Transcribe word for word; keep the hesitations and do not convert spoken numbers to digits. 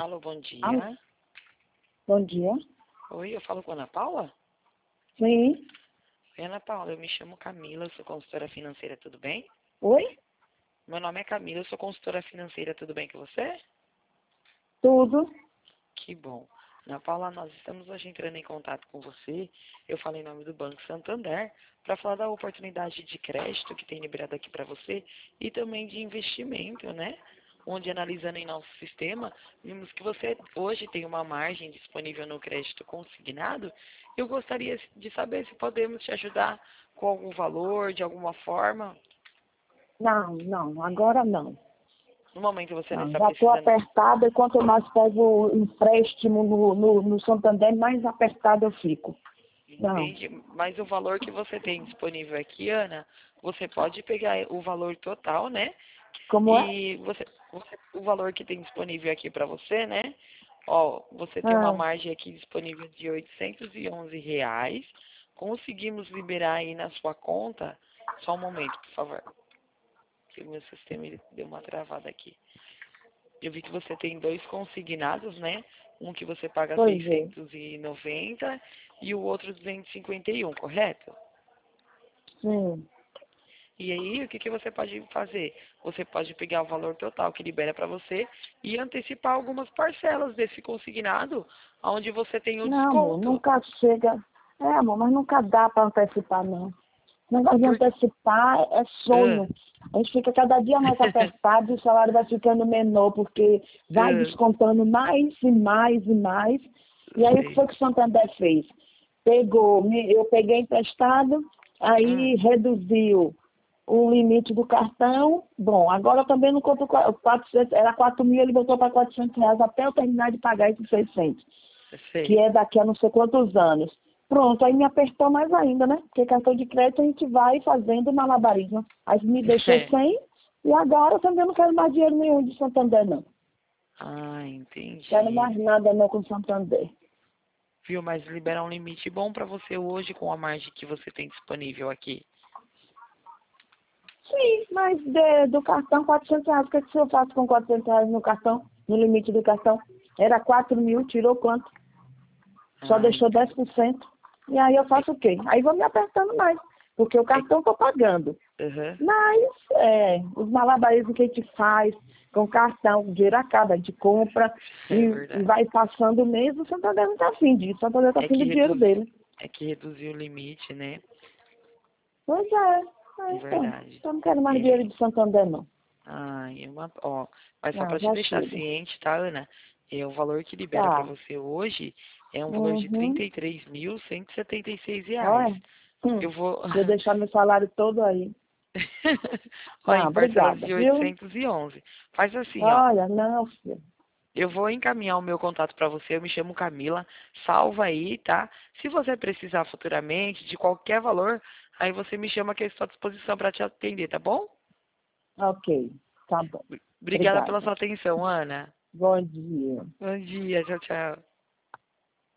Alô, bom Alô, dia. bom dia. Oi, eu falo com a Ana Paula? Sim. Oi, Ana Paula, eu me chamo Camila, eu sou consultora financeira, tudo bem? Oi? Meu nome é Camila, eu sou consultora financeira, tudo bem com você? Tudo? Que bom. Ana Paula, nós estamos hoje entrando em contato com você. Eu falei em nome do Banco Santander para falar da oportunidade de crédito que tem liberado aqui para você e também de investimento, né? Onde, analisando em nosso sistema, vimos que você hoje tem uma margem disponível no crédito consignado. Eu gostaria de saber se podemos te ajudar com algum valor, de alguma forma. Não, não, agora não. No momento você não Não, está já estou precisando. apertada e quanto mais pego empréstimo no, no, no Santander, mais apertada eu fico. Não. Entende? Mas o valor que você tem disponível aqui, Ana, você pode pegar o valor total, né? Como é? E você, você- o valor que tem disponível aqui para você, né? Ó, você tem uma Ah, margem aqui disponível de oitocentos e onze reais. Conseguimos liberar aí na sua conta. Só um momento, por favor. Que o meu sistema ele deu uma travada aqui. Eu vi que você tem dois consignados, né? Um que você paga pois é. seiscentos e noventa e o outro duzentos e cinquenta e um, correto? Sim. E aí, o que, que você pode fazer? Você pode pegar o valor total que libera para você e antecipar algumas parcelas desse consignado, onde você tem o Não, amor, desconto. nunca chega. É, amor, mas nunca dá para antecipar, não. O negócio de Por... antecipar é Ah, sonho. A gente fica cada dia mais apertado e o salário vai ficando menor, porque vai ah, descontando mais e mais e mais. E aí o que sei. foi que o Santander fez? Pegou, me- eu peguei emprestado, Hum, aí reduziu o limite do cartão. Bom, agora eu também não conto qua- quatrocentos, era quatro mil, ele botou para quatrocentos reais até eu terminar de pagar esses seiscentos, que sei. é daqui a não sei quantos anos. Pronto, aí me apertou mais ainda, né? Porque cartão de crédito a gente vai fazendo malabarismo. Aí me deixou É. sem, e agora eu também não quero mais dinheiro nenhum de Santander, não. Ah, Quero entendi. mais nada não com Santander. Viu? Mas libera um limite bom para você hoje com a margem que você tem disponível aqui. Sim, mas de- do cartão, quatrocentos reais. O que, é que eu faço com quatrocentos reais no cartão, no limite do cartão? Era quatro mil, tirou quanto? Só Ah, deixou entendi. dez por cento. E aí eu faço o quê? Aí vou me apertando mais, porque o É, cartão estou pagando. aham, Mas é, os malabarismos que a gente faz com cartão, o dinheiro acaba, a gente compra e, é e verdade. vai passando o mês, o Santander não está afim disso, o Santander está É afim que do dinheiro reduz, dele. é que reduziu o limite, né? Pois é, É é então, verdade. eu não quero mais dinheiro Ele, de Santander, não. ai, é uma, ó, mas só Não, para te já deixar chega. ciente, tá, Ana? É, o valor que libera para Tá. você hoje é um valor de trinta Uhum. e três mil cento e setenta e seis reais. Olha, hum, Eu vou, vou deixar meu salário todo aí. ó, em Não, parcelas obrigada, de viu? oitocentos e onze. Faz assim, ó. Olha, não, filho. Eu vou encaminhar o meu contato para você. Eu me chamo Camila. Salva aí, tá? Se você precisar futuramente de qualquer valor, aí você me chama que eu estou à disposição para te atender, tá bom? Ok, tá bom. Obrigada pela Obrigada. sua atenção, Ana. Bom dia. Bom dia, tchau, tchau.